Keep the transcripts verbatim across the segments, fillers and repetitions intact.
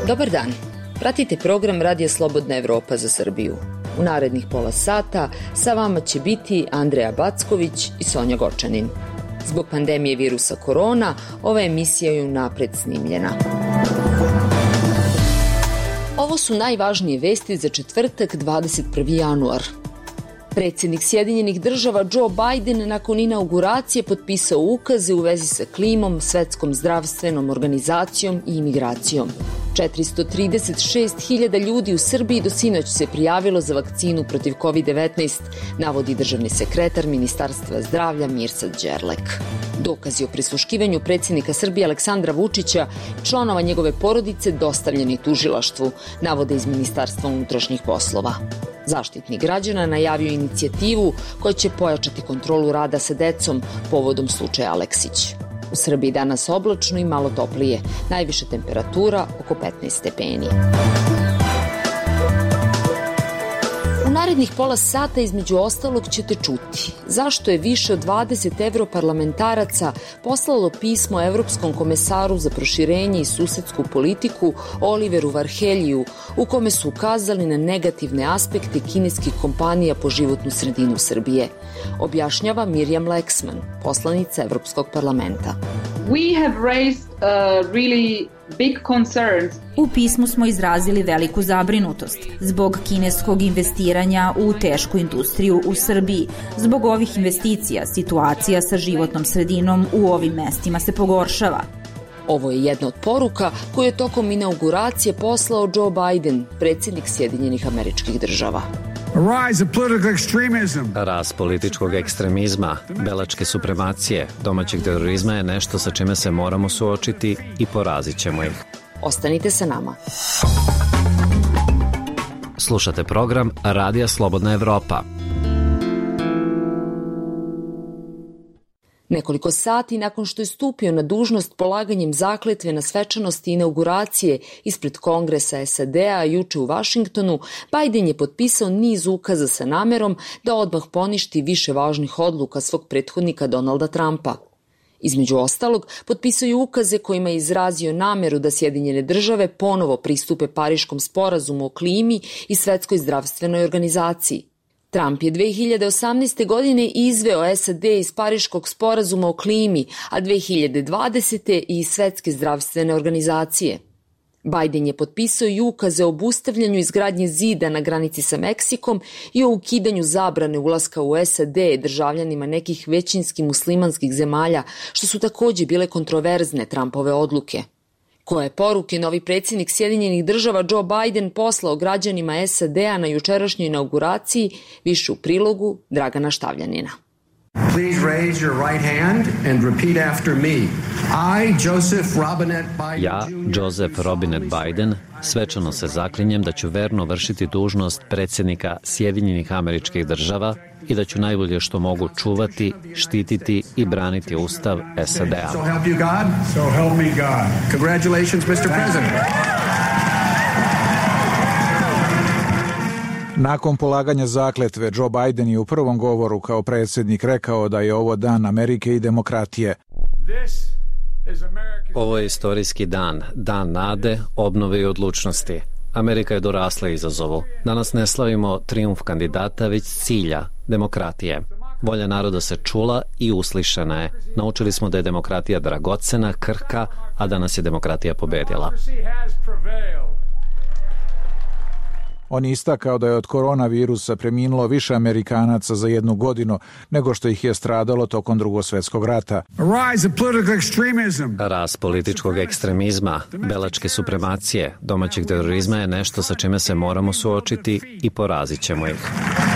Dobar dan. Pratite program Radija Slobodna Evropa za Srbiju. U narednih pola sata sa vama će biti Andreja Backović i Sonja Gočanin. Zbog pandemije virusa korona, ova emisija je unapred snimljena. Ovo su najvažnije vesti za četvrtak, dvadeset prvi januar. Predsjednik Sjedinjenih država Joe Biden nakon inauguracije potpisao ukaze u vezi sa klimom, Svetskom zdravstvenom organizacijom i imigracijom. četiristo trideset šest hiljada ljudi u Srbiji do sinoć se prijavilo za vakcinu protiv kovid devetnaest, navodi državni sekretar Ministarstva zdravlja Mirsad Đerlek. Dokazi o prisluškivanju predsjednika Srbije Aleksandra Vučića, članova njegove porodice dostavljeni tužilaštvu, navode iz Ministarstva unutrašnjih poslova. Zaštitnik građana najavio inicijativu koja će pojačati kontrolu rada sa decom povodom slučaja Aleksić. U Srbiji danas oblačno i malo toplije, najviša temperatura oko petnaest stepeni. U narednih pola sata između ostalog ćete čuti zašto je više od dvadeset evroparlamentaraca poslalo pismo Evropskom komesaru za proširenje i susedsku politiku Oliveru Varheljiju, u kome su ukazali na negativne aspekte kineskih kompanija po životnu sredinu Srbije. Objašnjava Mirjam Leksman, poslanica Evropskog parlamenta. We have raised uh, really big concerns. U pismu smo izrazili veliku zabrinutost zbog kineskog investiranja u tešku industriju u Srbiji. Zbog ovih investicija situacija sa životnom sredinom u ovim mestima se pogoršava. Ovo je jedna od poruka koju je tokom inauguracije poslao Joe Biden, predsjednik Sjedinjenih Američkih Država. Rast političkog ekstremizma, belačke supremacije, domaćeg terorizma je nešto sa čime se moramo suočiti i porazit ćemo ih. Ostanite sa nama. Slušate program Radija Slobodna Evropa. Nekoliko sati nakon što je stupio na dužnost polaganjem zakletve na svečanosti inauguracije ispred Kongresa S A D-a juče u Vašingtonu, Biden je potpisao niz ukaza sa namerom da odmah poništi više važnih odluka svog prethodnika Donalda Trumpa. Između ostalog, potpisao je ukaze kojima je izrazio nameru da Sjedinjene države ponovo pristupe Pariškom sporazumu o klimi i Svetskoj zdravstvenoj organizaciji. Trump je dve hiljade osamnaeste. godine izveo S A D iz Pariškog sporazuma o klimi, a dve hiljade dvadesete. i iz Svetske zdravstvene organizacije. Biden je potpisao i ukaze o obustavljanju izgradnje zida na granici sa Meksikom i o ukidanju zabrane ulaska u S A D državljanima nekih većinski muslimanskih zemalja, što su takođe bile kontroverzne Trumpove odluke. Koje poruke novi predsjednik Sjedinjenih država Joe Biden poslao građanima S A D-a na jučerašnjoj inauguraciji, više u prilogu Dragana Štavljanina. Please raise your right hand and repeat after me. I, Joseph Robinette Biden, Ja, Joseph Robinette Biden, svečano se zaklinjem da ću verno vršiti dužnost predsjednika Sjedinjenih Američkih Država i da ću najbolje što mogu čuvati, štititi i braniti Ustav S A D-a. So help you God? So help me God. Congratulations, mister President. Nakon polaganja zakletve, Joe Biden je u prvom govoru kao predsjednik rekao da je ovo dan Amerike i demokratije. Ovo je istorijski dan, dan nade, obnove i odlučnosti. Amerika je dorasla izazovu. Danas ne slavimo trijumf kandidata, već cilja, demokratije. Volja naroda se čula i uslišana je. Naučili smo da je demokratija dragocena, krhka, a danas je demokratija pobedila. On je istakao da je od koronavirusa preminulo više Amerikanaca za jednu godinu nego što ih je stradalo tokom Drugog svjetskog rata. Rast političkog ekstremizma, belačke supremacije, domaćeg terorizma je nešto sa čime se moramo suočiti i porazit ćemo ih.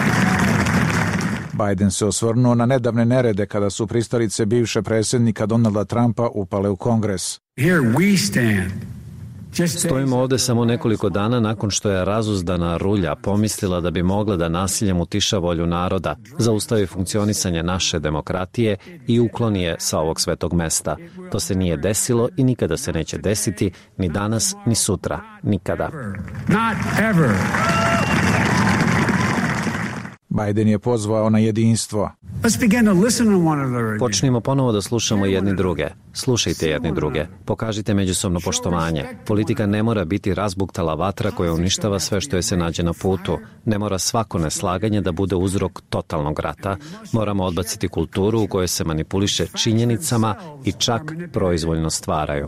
Biden se osvrnuo na nedavne nerede kada su pristalice bivše predsjednika Donalda Trumpa upale u Kongres. Here we stand. Stojimo ovde samo nekoliko dana nakon što je razuzdana rulja pomislila da bi mogla da nasiljem utiša volju naroda, zaustavi funkcionisanje naše demokratije i ukloni je sa ovog svetog mesta. To se nije desilo i nikada se neće desiti, ni danas, ni sutra, nikada. Not ever. Biden je pozvao na jedinstvo. Počnimo ponovo da slušamo jedni druge. Slušajte jedni druge. Pokažite međusobno poštovanje. Politika ne mora biti razbuktala vatra koja uništava sve što je se nađe na putu. Ne mora svako neslaganje da bude uzrok totalnog rata. Moramo odbaciti kulturu u kojoj se manipuliše činjenicama i čak proizvoljno stvaraju.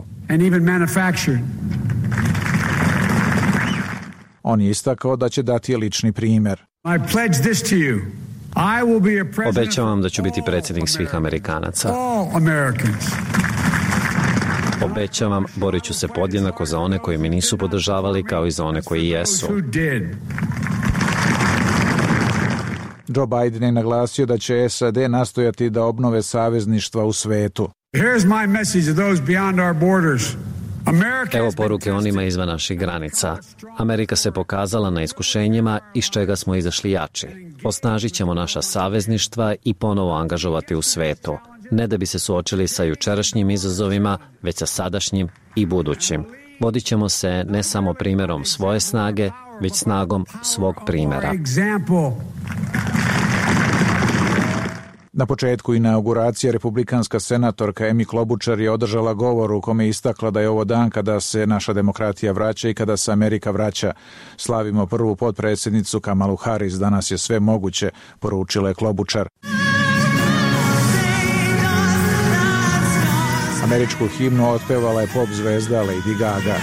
On je istakao da će dati lični primjer. Obećavam da ću biti predsjednik svih Amerikanaca. Obećavam, borit ću se podjednako za one koji mi nisu podržavali kao i za one koji jesu. Joe Biden je naglasio da će S A D nastojati da obnove savezništva u svetu. Evo poruke onima izvan naših granica. Amerika se pokazala na iskušenjima iz čega smo izašli jači. Osnažit ćemo naša savezništva i ponovo angažovati u svetu. Ne da bi se suočili sa jučerašnjim izazovima, već sa sadašnjim i budućim. Vodit ćemo se ne samo primjerom svoje snage, već snagom svog primjera. Na početku inauguracije republikanska senatorka Amy Klobuchar je održala govor u kome je istakla da je ovo dan kada se naša demokratija vraća i kada se Amerika vraća. Slavimo prvu potpredsjednicu Kamalu Harris, danas je sve moguće, poručila je Klobuchar. Američku himnu otpevala je pop zvezda Lady Gaga.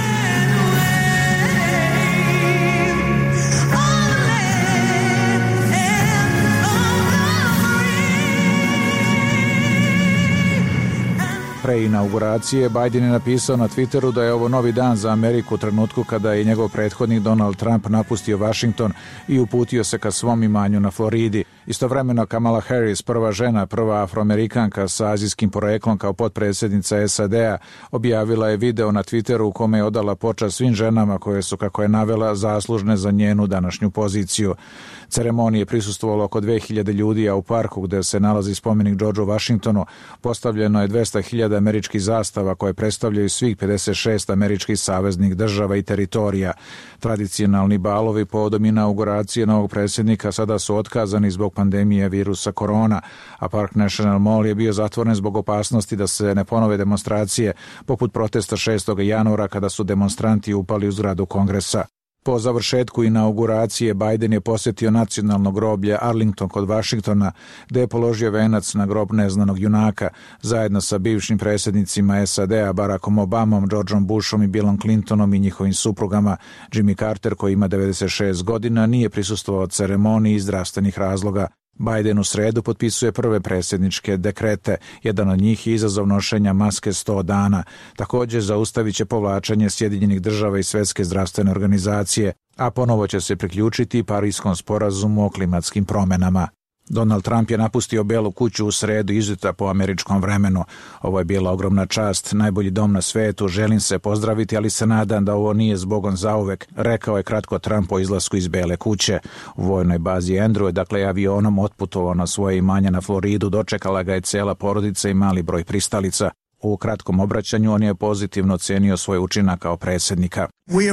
Pre inauguracije Biden je napisao na Twitteru da je ovo novi dan za Ameriku u trenutku kada je njegov prethodnik Donald Trump napustio Washington i uputio se ka svom imanju na Floridi. Istovremeno Kamala Harris, prva žena, prva afroamerikanka sa azijskim poreklom kao potpredsjednica S A D-a, objavila je video na Twitteru u kome je odala počast svim ženama koje su, kako je navela, zaslužne za njenu današnju poziciju. Ceremoniji je prisustvovalo oko dve hiljade ljudi, a u parku gde se nalazi spomenik Georgeu Washingtonu postavljeno je dvesta hiljada američkih zastava koje predstavljaju svih pedeset šest američkih saveznih država i teritorija. Tradicionalni balovi povodom inauguracije novog predsjednika sada su otkazani zbog pandemije virusa korona, a Park National Mall je bio zatvoren zbog opasnosti da se ne ponove demonstracije poput protesta šestog januara kada su demonstranti upali u zgradu Kongresa. Po završetku inauguracije Biden je posjetio nacionalno groblje Arlington kod Vašingtona, gde je položio venac na grob neznanog junaka, zajedno sa bivšim predsjednicima S A D-a Barackom Obamom, Georgeom Bushom i Billom Clintonom i njihovim suprugama. Jimmy Carter, koji ima devedeset šest godina, nije prisustvovao ceremoniji iz zdravstvenih razloga. Biden u sredu potpisuje prve predsjedničke dekrete. Jedan od njih je izazov nošenja maske sto dana. Također zaustavit će povlačenje Sjedinjenih država i Svjetske zdravstvene organizacije, a ponovo će se priključiti Parijskom sporazumu o klimatskim promjenama. Donald Trump je napustio Belu kuću u sredu izutra po američkom vremenu. Ovo je bila ogromna čast, najbolji dom na svetu, želim se pozdraviti, ali se nadam da ovo nije zbogom zauvek, rekao je kratko Trump o izlasku iz Bele kuće. U vojnoj bazi Andrew je dakle avionom otputovao na svoje imanje na Floridu, dočekala ga je cela porodica i mali broj pristalica. U kratkom obraćanju on je pozitivno ocenio svoj učinak kao predsjednika.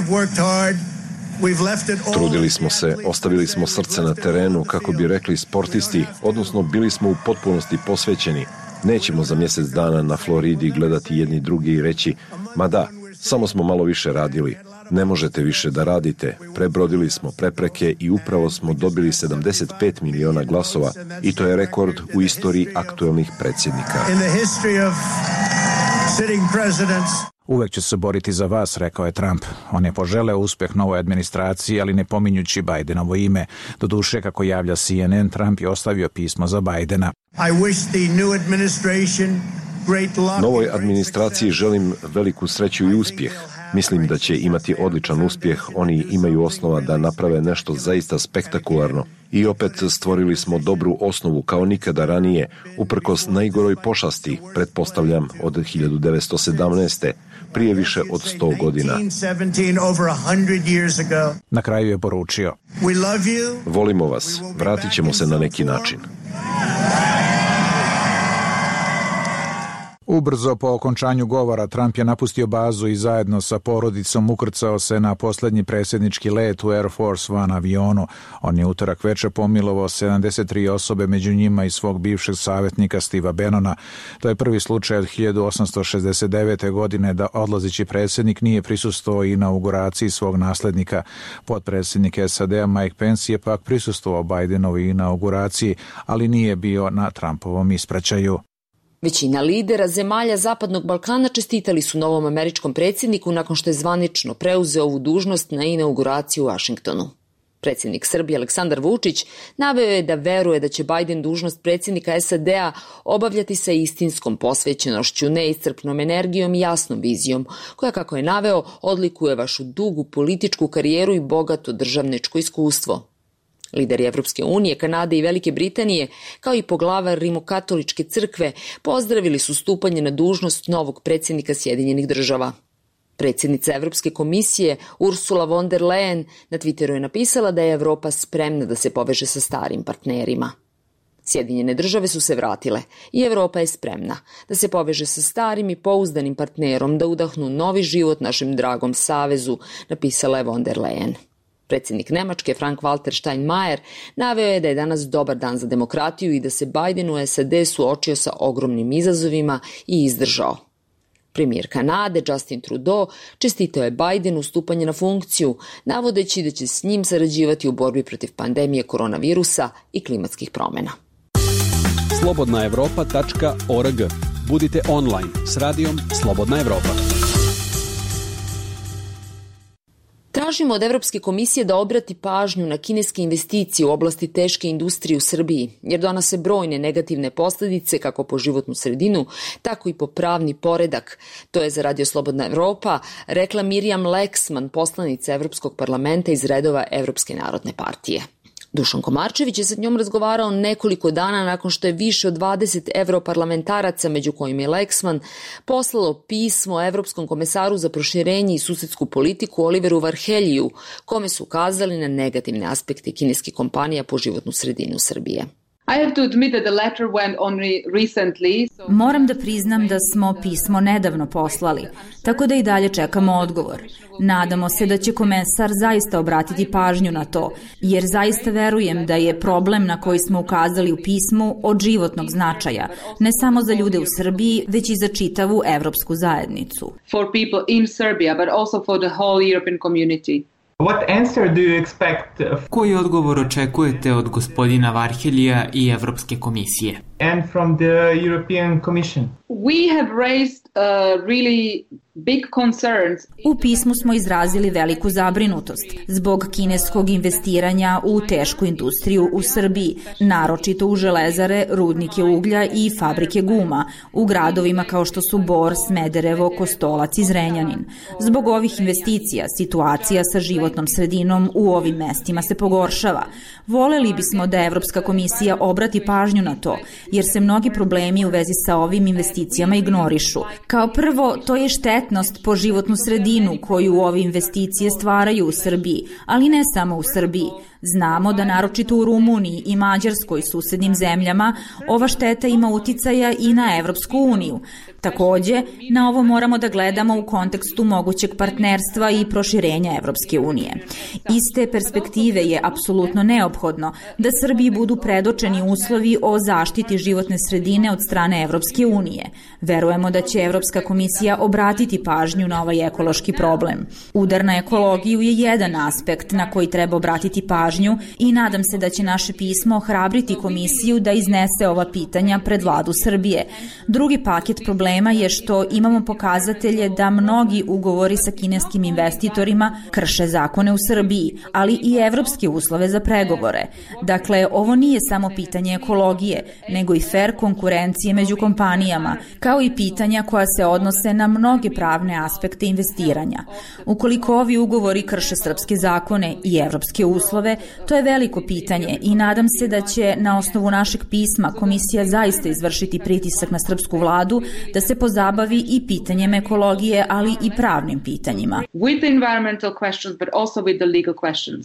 Trudili smo se, ostavili smo srce na terenu, kako bi rekli sportisti, odnosno bili smo u potpunosti posvećeni. Nećemo za mjesec dana na Floridi gledati jedni drugi i reći, ma da, samo smo malo više radili. Ne možete više da radite. Prebrodili smo prepreke i upravo smo dobili sedamdeset pet miliona glasova i to je rekord u istoriji aktuelnih predsjednika. Uvek ću se boriti za vas, rekao je Trump. On je poželeo uspjeh novoj administraciji, ali ne pominjući Bidenovo ime. Doduše, kako javlja C N N, Trump je ostavio pismo za Bidena. Novoj administraciji želim veliku sreću i uspjeh. Mislim da će imati odličan uspjeh, oni imaju osnova da naprave nešto zaista spektakularno. I opet stvorili smo dobru osnovu kao nikada ranije, uprkos najgoroj pošasti, pretpostavljam od hiljadu devetsto sedamnaeste. prije više od sto godina. Na kraju je poručio: Volimo vas, vratit ćemo se na neki način. Ubrzo po okončanju govora Trump je napustio bazu i zajedno sa porodicom ukrcao se na poslednji predsjednički let u Air Force One avionu. On je utorak veče pomilovao sedamdeset tri osobe, među njima i svog bivšeg savjetnika Steva Bannona. To je prvi slučaj od hiljadu osamsto šezdeset devete. godine da odlazeći predsjednik nije prisustvovao inauguraciji svog naslednika. Potpredsjednik S A D-a Mike Pence je pak prisustvovao Bidenovoj inauguraciji, ali nije bio na Trumpovom ispraćaju. Većina lidera zemalja Zapadnog Balkana čestitali su novom američkom predsjedniku nakon što je zvanično preuzeo ovu dužnost na inauguraciju u Vašingtonu. Predsjednik Srbije Aleksandar Vučić naveo je da veruje da će Biden dužnost predsjednika S A D-a obavljati sa istinskom posvećenošću, neiscrpnom energijom i jasnom vizijom, koja, kako je naveo, odlikuje vašu dugu političku karijeru i bogato državničko iskustvo. Lideri Evropske unije, Kanade i Velike Britanije, kao i poglavar Rimokatoličke crkve, pozdravili su stupanje na dužnost novog predsjednika Sjedinjenih država. Predsjednica Evropske komisije Ursula von der Leyen na Twitteru je napisala da je Evropa spremna da se poveže sa starim partnerima. Sjedinjene države su se vratile i Evropa je spremna da se poveže sa starim i pouzdanim partnerom, da udahnu novi život našem dragom savezu, napisala je von der Leyen. Predsjednik Nemačke Frank-Walter Steinmeier naveo je da je danas dobar dan za demokratiju i da se Biden u S A D suočio sa ogromnim izazovima i izdržao. Premijer Kanade Justin Trudeau čestitao je Bidenu stupanje na funkciju, navodeći da će s njim sarađivati u borbi protiv pandemije koronavirusa i klimatskih promjena. slobodna evropa tačka org. Budite online s radijom Slobodna Evropa. Tražimo od Evropske komisije da obrati pažnju na kineske investicije u oblasti teške industrije u Srbiji, jer donose brojne negativne posljedice kako po životnu sredinu, tako i po pravni poredak. To je za Radio Slobodna Evropa rekla Mirjam Leksman, poslanica Evropskog parlamenta iz redova Evropske narodne partije. Dušan Komarčević je sa njom razgovarao nekoliko dana nakon što je više od dvadeset europarlamentaraca, među kojima je Leksman, poslalo pismo Evropskom komesaru za proširenje i susedsku politiku Oliveru Varheljiju, kome su ukazali na negativne aspekte kineskih kompanija po životnu sredinu Srbije. Moram da priznam da smo pismo nedavno poslali, tako da i dalje čekamo odgovor. Nadamo se da će komesar zaista obratiti pažnju na to, jer zaista verujem da je problem na koji smo ukazali u pismu od životnog značaja, ne samo za ljude u Srbiji, već i za čitavu evropsku zajednicu. For people in Serbia, but also for the whole European community. What answer do you expect? Koji odgovor očekujete od gospodina Varheljija i Evropske komisije? And from the European Commission? We have raised uh, really big concerns. U pismu smo izrazili veliku zabrinutost zbog kineskog investiranja u tešku industriju u Srbiji, naročito u železare, rudnike uglja i fabrike guma, u gradovima kao što su Bor, Smederevo, Kostolac i Zrenjanin. Zbog ovih investicija, situacija sa životnom sredinom u ovim mestima se pogoršava. Voleli bismo da Evropska komisija obrati pažnju na to, jer se mnogi problemi u vezi sa ovim investicijama ignorišu. Kao prvo, to je štetnost po životnu sredinu koju ove investicije stvaraju u Srbiji, ali ne samo u Srbiji. Znamo da naročito u Rumuniji i Mađarskoj, susednim zemljama, ova šteta ima uticaja i na Evropsku uniju. Takođe, na ovo moramo da gledamo u kontekstu mogućeg partnerstva i proširenja Evropske unije. Iz te perspektive je apsolutno neophodno da Srbiji budu predočeni uslovi o zaštiti životne sredine od strane Evropske unije. Verujemo da će Evropska komisija obratiti pažnju na ovaj ekološki problem. Udar na ekologiju je jedan aspekt na koji treba obratiti pažnju i nadam se da će naše pismo ohrabriti komisiju da iznese ova pitanja pred vladu Srbije. Drugi paket problema je što imamo pokazatelje da mnogi ugovori sa kineskim investitorima krše zakone u Srbiji, ali i evropske uslove za pregovore. Dakle, ovo nije samo pitanje ekologije, nego i fer konkurencije među kompanijama, kao i pitanja koja se odnose na mnoge pravne aspekte investiranja. Ukoliko ovi ugovori krše srpske zakone i evropske uslove, to je veliko pitanje i nadam se da će na osnovu našeg pisma komisija zaista izvršiti pritisak na srpsku vladu da se pozabavi i pitanjem ekologije, ali i pravnim pitanjima. With the environmental questions, but also with the legal questions.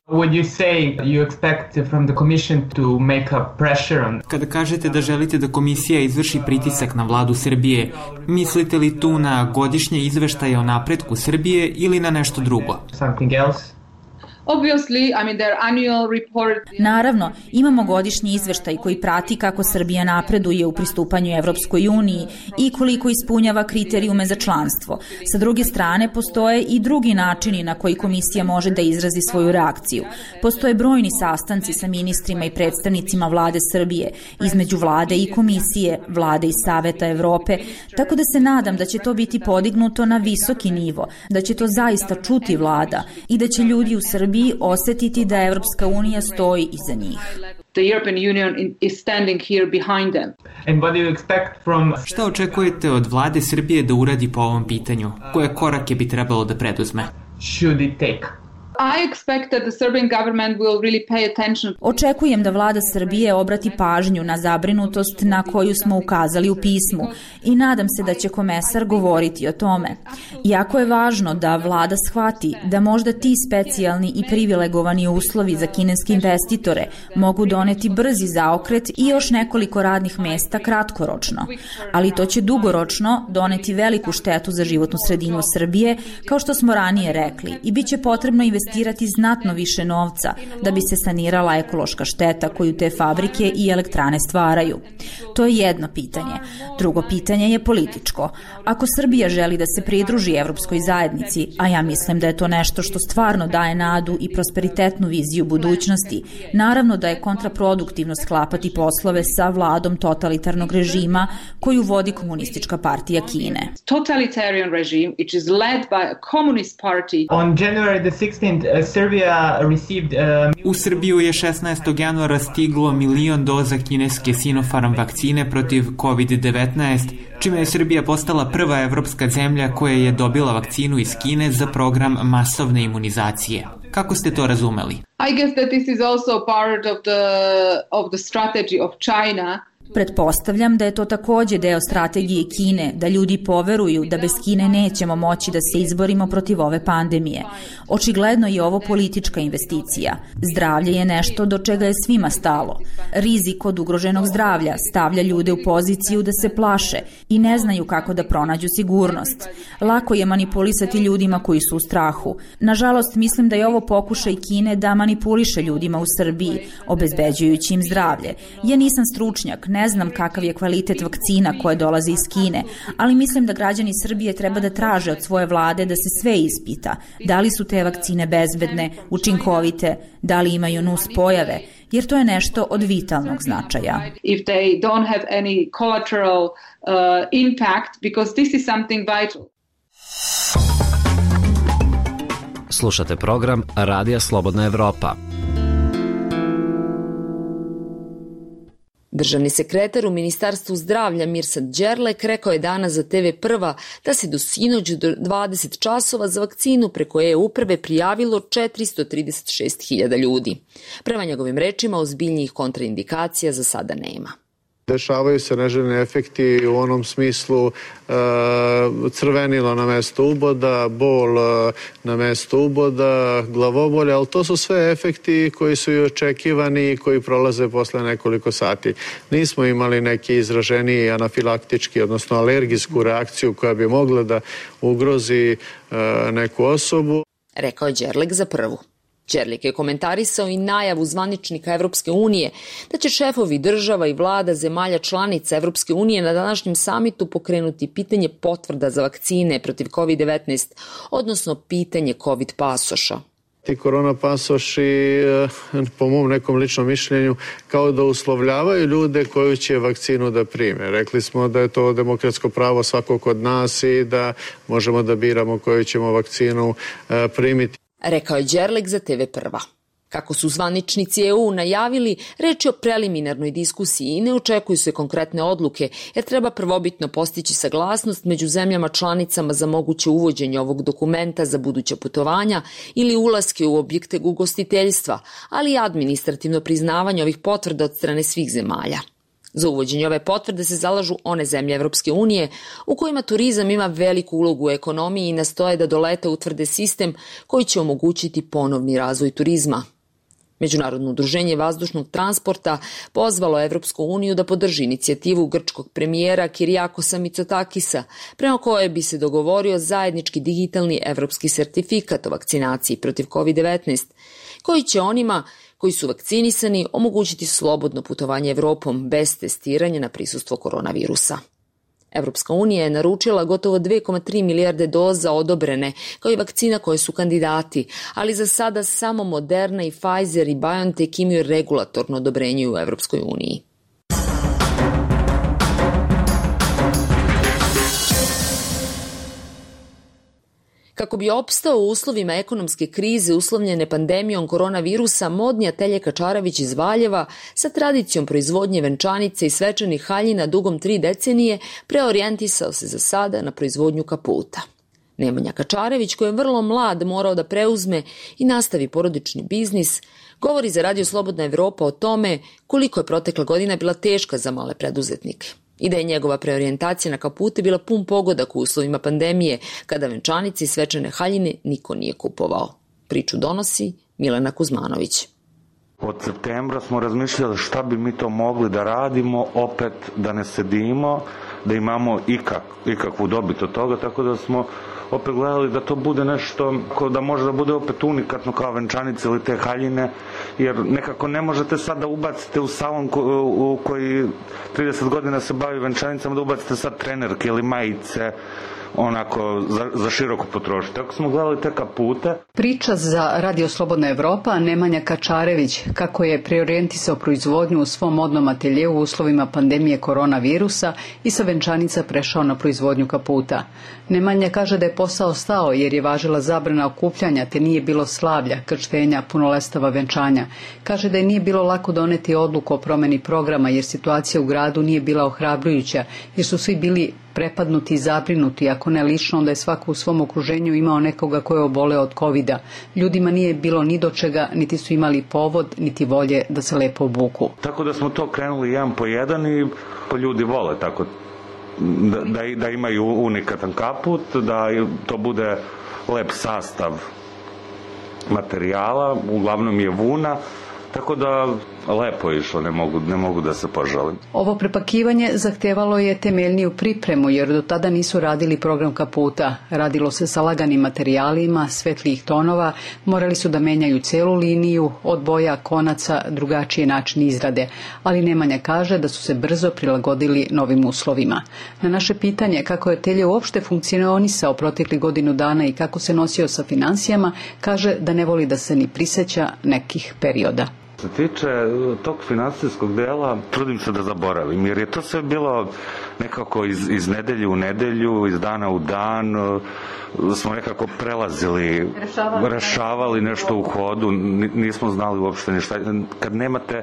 Would you say you expect from the commission to make a pressure on... Kada kažete da želite da komisija izvrši pritisak na vladu Srbije, mislite li tu na godišnje izveštaje o napretku Srbije ili na nešto drugo? Something else? Obviously, I mean, their annual report... Naravno, imamo godišnji izveštaj koji prati kako Srbija napreduje u pristupanju Evropskoj uniji i koliko ispunjava kriterijume za članstvo. Sa druge strane, postoje i drugi načini na koji komisija može da izrazi svoju reakciju. Postoje brojni sastanci sa ministrima i predstavnicima vlade Srbije, između vlade i komisije, vlade i Saveta Evrope, tako da se nadam da će to biti podignuto na visoki nivo, da će to zaista čuti vlada i da će ljudi u Srbiji osetiti da Evropska unija stoji iza njih. The European Union is standing here behind them. And what do you expect from... Šta očekujete od vlade Srbije da uradi po ovom pitanju? Koje korake bi trebalo da preduzme? Should it take? I expect that the Serbian government will really pay attention. Očekujem da vlada Srbije obrati pažnju na zabrinutost na koju smo ukazali u pismu i nadam se da će komesar govoriti o tome. Jako je važno da vlada shvati da možda ti specijalni i privilegovani uslovi za kineske investitore mogu doneti brzi zaokret i još nekoliko radnih mesta kratkoročno, ali to će dugoročno doneti veliku štetu za životnu sredinu Srbije, kao što smo ranije rekli, i bit će potrebno investirati investirati znatno više novca da bi se sanirala ekološka šteta koju te fabrike i elektrane stvaraju. To je jedno pitanje. Drugo pitanje je političko. Ako Srbija želi da se pridruži Evropskoj zajednici, a ja mislim da je to nešto što stvarno daje nadu i prosperitetnu viziju budućnosti, naravno da je kontraproduktivno sklapati poslove sa vladom totalitarnog režima koju vodi Komunistička partija Kine. Totalitarian regime, which is led by a communist party. On January the sixteenth, uh, Serbia received uh... U Srbiju je šesnaestog januara stiglo milion doza kineske Sinopharm vakcine protiv kovid devetnaest, čime je Srbija postala prva evropska zemlja koja je dobila vakcinu iz Kine za program masovne imunizacije. Kako ste to razumeli? I guess that this is also part of the of the strategy of China. Pretpostavljam da je to takođe deo strategije Kine, da ljudi poveruju da bez Kine nećemo moći da se izborimo protiv ove pandemije. Očigledno je ovo politička investicija. Zdravlje je nešto do čega je svima stalo. Rizik od ugroženog zdravlja stavlja ljude u poziciju da se plaše i ne znaju kako da pronađu sigurnost. Lako je manipulisati ljudima koji su u strahu. Nažalost, mislim da je ovo pokušaj Kine da manipuliše ljudima u Srbiji, obezbeđujući im zdravlje. Ja nisam stručnjak, ne znam kakav je kvalitet vakcina koje dolaze iz Kine, ali mislim da građani Srbije treba da traže od svoje vlade da se sve ispita. Da li su te vakcine bezbedne, učinkovite, da li imaju nus pojave, jer to je nešto od vitalnog značaja. If they don't have any collateral uh, impact, because this is something vital. Slušate program Radija Slobodna Evropa. Državni sekretar u Ministarstvu zdravlja Mirsad Đerlek rekao je danas za te ve Prva da se do sinoć do dvadeset časova za vakcinu preko e-uprave prijavilo četiristo trideset šest hiljada ljudi. Prema njegovim rečima, ozbiljnijih kontraindikacija za sada nema. Dešavaju se neželjeni efekti u onom smislu e, crvenilo na mesto uboda, bol e, na mesto uboda, glavobolje, ali to su sve efekti koji su i očekivani i koji prolaze posle nekoliko sati. Nismo imali neki izraženiji anafilaktički, odnosno alergijsku reakciju koja bi mogla da ugrozi e, neku osobu. Rekao je Đerlek za Prvu. Đerlek je komentarisao i najavu zvaničnika Evropske unije da će šefovi država i vlada zemalja članica Evropske unije na današnjem samitu pokrenuti pitanje potvrda za vakcine protiv kovid devetnaest, odnosno pitanje COVID pasoša. Ti korona pasoši, po mom nekom ličnom mišljenju, kao da uslovljavaju ljude koju će vakcinu da prime. Rekli smo da je to demokratsko pravo svakog od nas i da možemo da biramo koju ćemo vakcinu primiti. Rekao je Đerlek za te ve Prva. Kako su zvaničnici e u najavili, reč je o preliminarnoj diskusiji i ne očekuju se konkretne odluke, jer treba prvobitno postići saglasnost među zemljama članicama za moguće uvođenje ovog dokumenta za buduća putovanja ili ulaske u objekte ugostiteljstva, ali i administrativno priznavanje ovih potvrda od strane svih zemalja. Za uvođenje ove potvrde se zalažu one zemlje Evropske unije u kojima turizam ima veliku ulogu u ekonomiji i nastoje da do leta utvrde sistem koji će omogućiti ponovni razvoj turizma. Međunarodno udruženje vazdušnog transporta pozvalo Evropsku uniju da podrži inicijativu grčkog premijera Kirijakosa Mitsotakisa, prema kojoj bi se dogovorio zajednički digitalni evropski sertifikat o vakcinaciji protiv kovid devetnaest, koji će onima koji su vakcinisani omogućiti slobodno putovanje Evropom bez testiranja na prisustvo koronavirusa. Evropska unija je naručila gotovo dve zarez tri milijarde doza odobrene, kao i vakcina koje su kandidati, ali za sada samo Moderna i Pfizer i BioNTech imaju regulatorno odobrenje u Evropskoj uniji. Kako bi opstao u uslovima ekonomske krize uslovljene pandemijom koronavirusa, modni Atelje Kačarević iz Valjeva sa tradicijom proizvodnje venčanica i svečanih haljina dugom tri decenije preorijentisao se za sada na proizvodnju kaputa. Nemanja Kačarević, koji je vrlo mlad morao da preuzme i nastavi porodični biznis, govori za Radio Slobodna Evropa o tome koliko je protekla godina bila teška za male preduzetnike i da je njegova preorijentacija na kapute bila pun pogodak u uslovima pandemije, kada venčanice i svečane haljine niko nije kupovao. Priču donosi Milena Kuzmanović. Od septembra smo razmišljali šta bi mi to mogli da radimo, opet da ne sedimo, da imamo ikak, ikakvu dobit od toga, tako da smo opet gledali da to bude nešto da može da bude opet unikatno kao venčanice ili te haljine, jer nekako ne možete sad da ubacite u salon ko, u koji trideset godina se bavi venčanicama, da ubacite sad trenerke ili majice onako za, za široku potrošnju. Tako smo gledali te kapute. Priča za Radio Slobodna Evropa Nemanja Kačarević kako je preorijentisao proizvodnju u svom modnom ateljeu u uslovima pandemije koronavirusa i sa venčanica prešao na proizvodnju kaputa. Nemanja kaže da je posao stao jer je važila zabrana okupljanja te nije bilo slavlja, krštenja, punolestava venčanja. Kaže da je nije bilo lako doneti odluku o promeni programa jer situacija u gradu nije bila ohrabrujuća jer su svi bili prepadnuti i zabrinuti, ako ne lično, onda je svako u svom okruženju imao nekoga ko je oboleo od kovida. Ljudima nije bilo ni do čega, niti su imali povod, niti volje da se lepo obuku. Tako da smo to krenuli jedan po jedan i po ljudi vole tako da, da, da imaju unikatan kaput, da to bude lep sastav materijala, uglavnom je vuna, tako da lepo je išlo, ne mogu, ne mogu da se požalim. Ovo prepakivanje zahtevalo je temeljniju pripremu jer do tada nisu radili program kaputa. Radilo se sa laganim materijalima, svetlijih tonova, morali su da menjaju celu liniju, od boja, konaca, drugačije način izrade. Ali Nemanja kaže da su se brzo prilagodili novim uslovima. Na naše pitanje kako je atelje uopšte funkcionisao protekli godinu dana i kako se nosio sa financijama, kaže da ne voli da se ni priseća nekih perioda. Što se tiče tog finansijskog dela, trudim se da zaboravim, jer je to sve bilo nekako iz, iz nedelje u nedelju, iz dana u dan, smo nekako prelazili, rešavali, rešavali nešto u hodu, nismo znali uopšte ništa. Kad nemate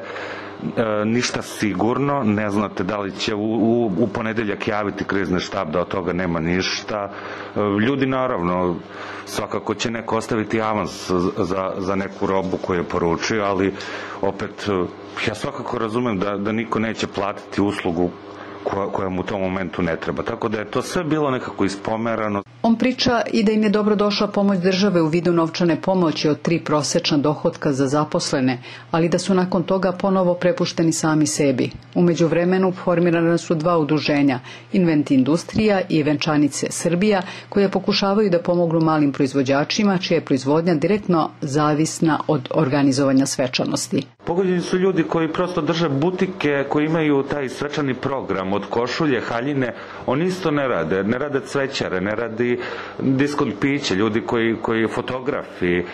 e, ništa sigurno, ne znate da li će u, u, u ponedeljak javiti krizni štab da od toga nema ništa. E, ljudi naravno, svakako će neko ostaviti avans za, za neku robu koju je poručio, ali opet ja svakako razumem da, da niko neće platiti uslugu koja, koja mu u tom momentu ne treba. Tako da je to sve bilo nekako ispomerano. On priča i da im je dobro došla pomoć države u vidu novčane pomoći od tri prosečna dohotka za zaposlene, ali da su nakon toga ponovo prepušteni sami sebi. U međuvremenu formirana su dva udruženja, Invent Industrija i Venčanice Srbija, koje pokušavaju da pomognu malim proizvođačima, čija je proizvodnja direktno zavisna od organizovanja svečanosti. Pogođeni su ljudi koji prosto drže butike, koji imaju taj svečani program od košulje, haljine, oni isto ne rade, ne rade cvećare, ne radi diskont piće, ljudi koji, koji fotografi,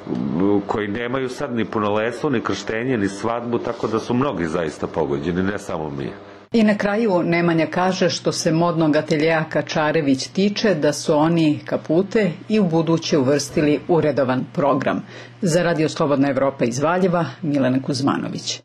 koji nemaju sad ni punoletstvo, ni krštenje, ni svadbu, tako da su mnogi zaista pogođeni, ne samo mi. I na kraju Nemanja kaže što se modnog ateljeja Kačarević tiče da su oni kapute i u buduće uvrstili u redovan program. Za Radio Slobodna Evropa iz Valjeva, Milena Kuzmanović.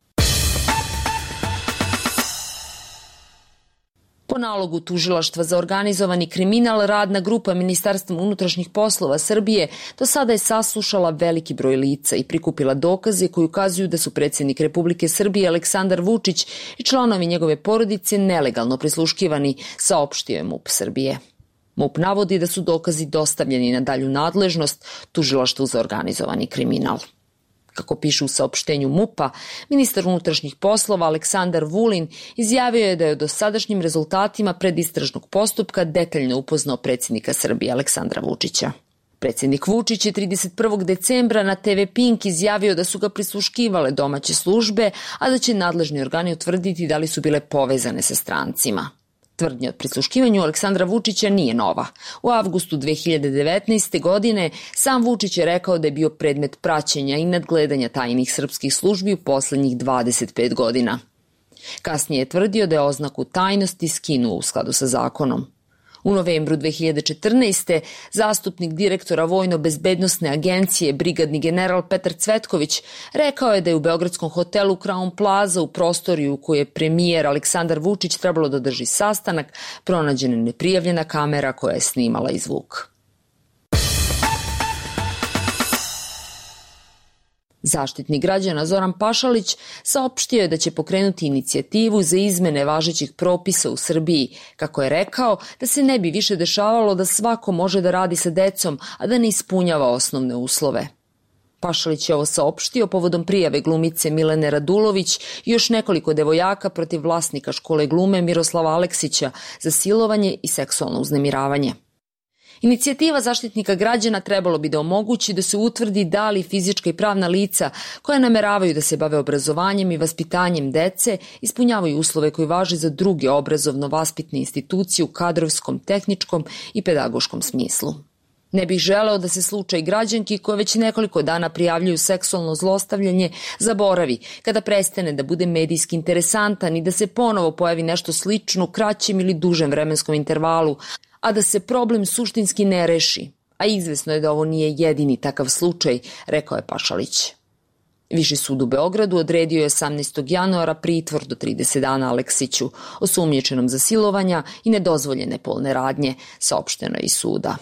Po nalogu Tužilaštva za organizovani kriminal, radna grupa Ministarstva unutrašnjih poslova Srbije do sada je saslušala veliki broj lica i prikupila dokaze koji ukazuju da su predsjednik Republike Srbije Aleksandar Vučić i članovi njegove porodice nelegalno prisluškivani, saopštio je MUP Srbije. MUP navodi da su dokazi dostavljeni na dalju nadležnost Tužilaštvu za organizovani kriminal. Kako piše u saopštenju MUP-a, ministar unutrašnjih poslova Aleksandar Vulin izjavio je da je o dosadašnjim rezultatima predistražnog postupka detaljno upoznao predsjednika Srbije Aleksandra Vučića. Predsjednik Vučić je trideset prvog decembra na te ve Pink izjavio da su ga prisluškivale domaće službe, a da će nadležni organi utvrditi da li su bile povezane sa strancima. Tvrdnja o prisluškivanju Aleksandra Vučića nije nova. U avgustu dve hiljade devetnaeste. godine sam Vučić je rekao da je bio predmet praćenja i nadgledanja tajnih srpskih službi u poslednjih dvadeset pet godina. Kasnije je tvrdio da je oznaku tajnosti skinuo u skladu sa zakonom. U novembru dve hiljade četrnaeste. zastupnik direktora Vojno-bezbednosne agencije, brigadni general Petar Cvetković, rekao je da je u beogradskom hotelu Crown Plaza u prostoriju u kojoj je premijer Aleksandar Vučić trebalo da drži sastanak, pronađena neprijavljena kamera koja je snimala i zvuk. Zaštitnik građana Zoran Pašalić saopštio je da će pokrenuti inicijativu za izmene važećih propisa u Srbiji, kako je rekao da se ne bi više dešavalo da svako može da radi sa decom, a da ne ispunjava osnovne uslove. Pašalić je ovo saopštio povodom prijave glumice Milene Radulović i još nekoliko devojaka protiv vlasnika škole glume Miroslava Aleksića za silovanje i seksualno uznemiravanje. Inicijativa Zaštitnika građana trebalo bi da omogući da se utvrdi da li fizička i pravna lica koja nameravaju da se bave obrazovanjem i vaspitanjem dece ispunjavaju uslove koji važe za druge obrazovno-vaspitne institucije u kadrovskom, tehničkom i pedagoškom smislu. Ne bih želeo da se slučaj građanki koje već nekoliko dana prijavljuju seksualno zlostavljanje zaboravi kada prestane da bude medijski interesantan i da se ponovo pojavi nešto slično u kraćem ili dužem vremenskom intervalu, a da se problem suštinski ne reši, a izvesno je da ovo nije jedini takav slučaj, rekao je Pašalić. Viši sud u Beogradu odredio je osamnaestog januara pritvor do trideset dana Aleksiću, osumnjičenom za silovanja i nedozvoljene polne radnje, saopšteno je iz suda.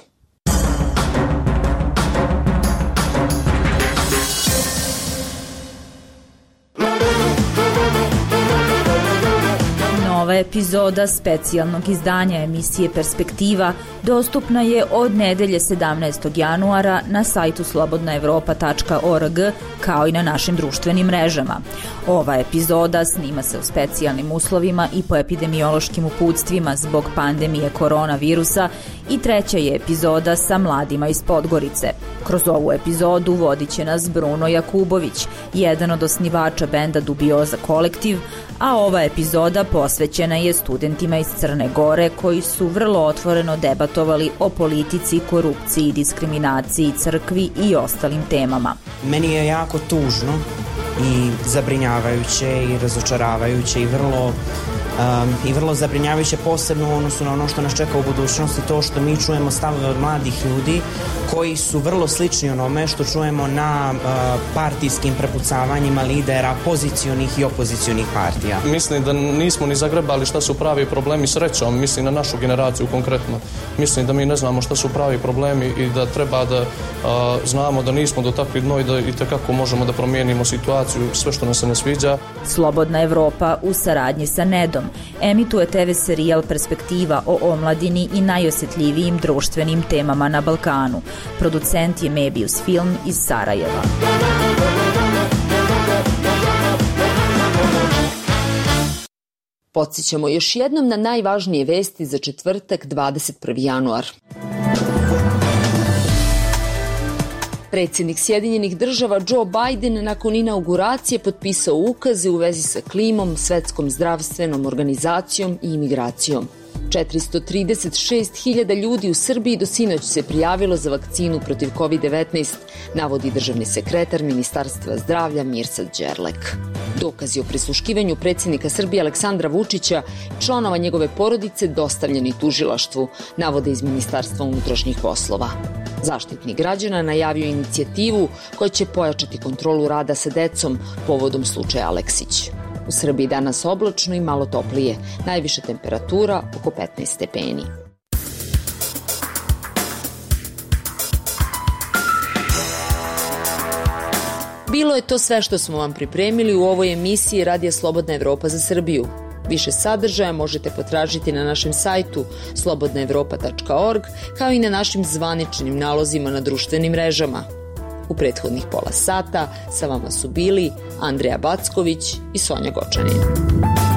Nova epizoda specijalnog izdanja emisije Perspektiva dostupna je od nedelje sedamnaestog januara na sajtu slobodna evropa tačka org kao i na našim društvenim mrežama. Ova epizoda snima se u specijalnim uslovima i po epidemiološkim uputstvima zbog pandemije koronavirusa i treća je epizoda sa mladima iz Podgorice. Kroz ovu epizodu vodit će nas Bruno Jakubović, jedan od osnivača benda Dubioza kolektiv, a ova epizoda posvećena je studentima iz Crne Gore koji su vrlo otvoreno debatovali o politici, korupciji, diskriminaciji, crkvi i ostalim temama. Meni je jako tužno i zabrinjavajuće i razočaravajuće i vrlo Um, i vrlo zabrinjavajuće posebno u odnosu na ono što nas čeka u budućnosti, to što mi čujemo stavove od mladih ljudi koji su vrlo slični onome što čujemo na uh, partijskim prepucavanjima lidera pozicionih i opozicionih partija. Mislim da nismo ni zagrebali šta su pravi problemi srećom, mislim na našu generaciju konkretno. Mislim da mi ne znamo šta su pravi problemi i da treba da uh, znamo da nismo dotakli dno i da i tekako možemo da promijenimo situaciju, sve što nam se ne sviđa. Slobodna Evropa u saradnji sa Nedom emituje te ve serijal Perspektiva o omladini i najosjetljivijim društvenim temama na Balkanu. Producent je Mebius Film iz Sarajeva. Podsjećamo još jednom na najvažnije vesti za četvrtak dvadeset prvi januar. Predsjednik Sjedinjenih država Joe Biden nakon inauguracije potpisao ukaze u vezi sa klimom, Svetskom zdravstvenom organizacijom i imigracijom. četiristo trideset šest hiljada ljudi u Srbiji do sinoć se prijavilo za vakcinu protiv kovid devetnaest, navodi državni sekretar Ministarstva zdravlja Mirsad Đerlek. Dokazi o prisluškivanju predsjednika Srbije Aleksandra Vučića i članova njegove porodice dostavljeni tužilaštvu, navode iz Ministarstva unutrašnjih poslova. Zaštitnik građana najavio inicijativu koja će pojačati kontrolu rada sa decom povodom slučaja Aleksić. U Srbiji danas oblačno i malo toplije, najviša temperatura oko petnaest stepeni. Bilo je to sve što smo vam pripremili u ovoj emisiji Radija Slobodna Evropa za Srbiju. Više sadržaja možete potražiti na našem sajtu slobodna evropa tačka org kao i na našim zvaničnim nalozima na društvenim mrežama. U prethodnih pola sata sa vama su bili Andreja Backović i Sonja Gočanin.